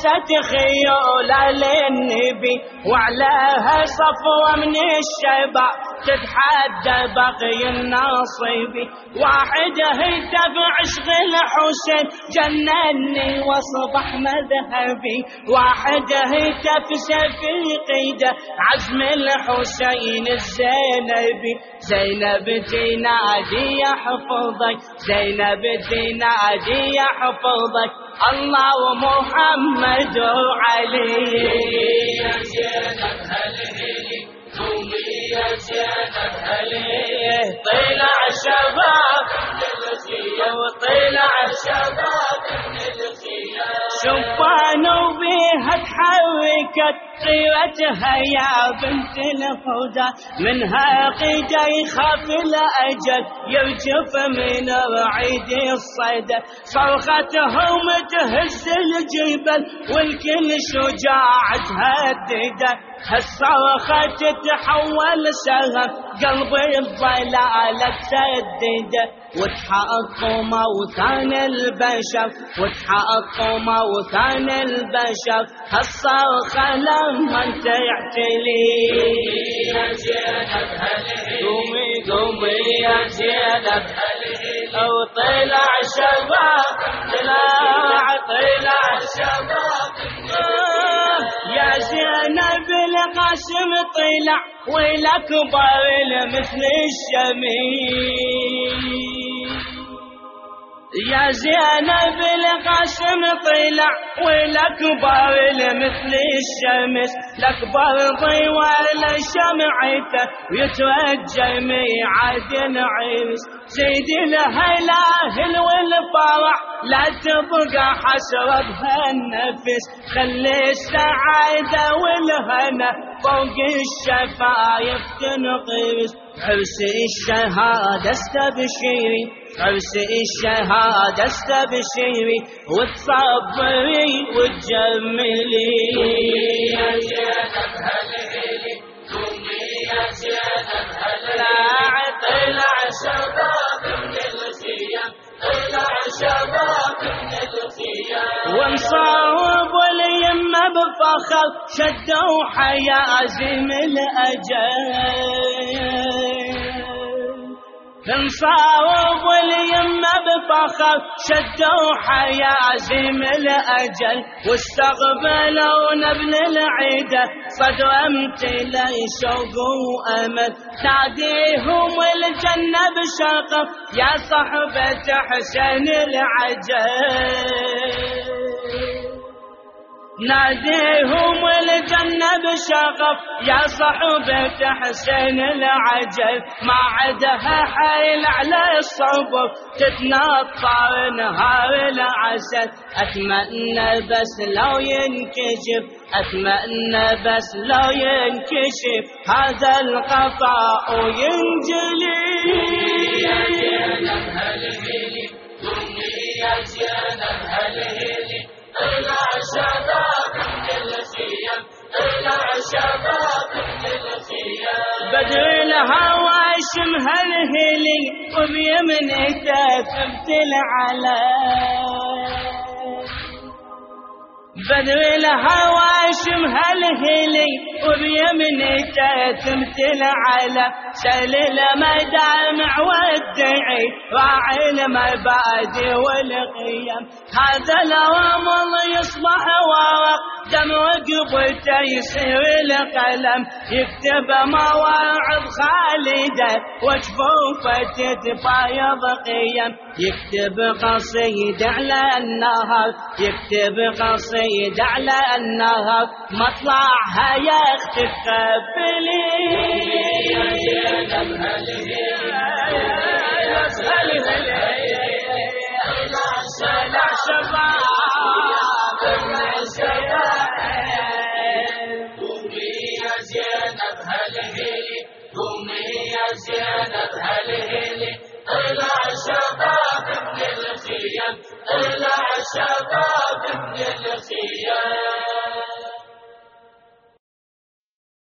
جلست خيولة للنبي وعليها صفوة من الشباب تتحدى باقي الناصبي. واحد هتف عشق الحسين جنني واصبح مذهبي، واحد هتف سفي قيده عزم الحسين الزينبي. زينب تنادي يحفظك، زينب تنادي يحفظك الله ومحمد وعلي. يا زينب هلهلي قومي يا زينب هلهلي، طلع شباب من الخيام وطلع شباب من الخيام. شبان وبيها تحركت طيرتها يا بنت الهدى، منها قيدا يخاف الأجل يرجف من رعيد الصيد. صرختهم تهز الجبل والكل شجاع تهدده، هالصرخة تتحول سهم قلب الضلالة تسدده. وتحقق موثان البشر، وتحقق موثان البشر هالصرخة لما تعتلي. يا زينب هلهلي قومي قومي يا زينب هلهلي، وطلع شباب طلع شباب يا زينب القاسم طلع والأكبر مثل الشميس. يا زينب القاسم طلع والأكبر مثل الشمس، الأكبر ضوى لشمعته ويتوجه ميعاد العرس. زيد الهلاهل والفرح لا تبقى حسرة بهالنفس، خلي السعادة والهنا فوق الشفايف تنقرس. عرس الشهادة استبشري، عرس الشهادة استبشري وتصبري وتجملي. يا زينب هلهلي قومي يا زينب هلهلي، طلع شباب من الخيام طلع شباب من الخيام. وانصاب واليمة بفخر شدوا حيازم الأجل. انصاب واليمة بفخر شدوا حيازم الأجل، واستقبلوا نبل العيدة صدر امتلئ شوق وأمل. ناديهم الجنة بشرقه يا صحبة حسين العجل. ناديهم الجنة بشغف يا صحبة حسين العجل. ما عدها حيل على الصبر تتنطر نهار العسل. أتمنى بس لو ينكشف، أتمنى بس لو ينكشف هذا القطاع وينجلي. يا زينب هلهلي قومي يا زينب هلهلي، طلع شباب من الخيام طلع شباب من الخيام. بدر الهوى شمها الهلي وبيمنته ثبت العلم. بدر الهوى شمها الهلي وبيمنته ثبت العلم. سل المدامع والدعي راعي المبادئ والقيم. هذا الرمل يصبح ورق دم رقبته يصير القلم. يكتب مواعظ خالدة وجفوفه تتفايض قيم. يكتب قصيدة على النهر، يكتب قصيدة على النهر مطلعها يختف قبلي. يا زينب هلهلي طلع شباب قومي يا زينب هلهلي قومي يا زينب هلهلي، طلع شباب من الخيام طلع شباب من الخيام.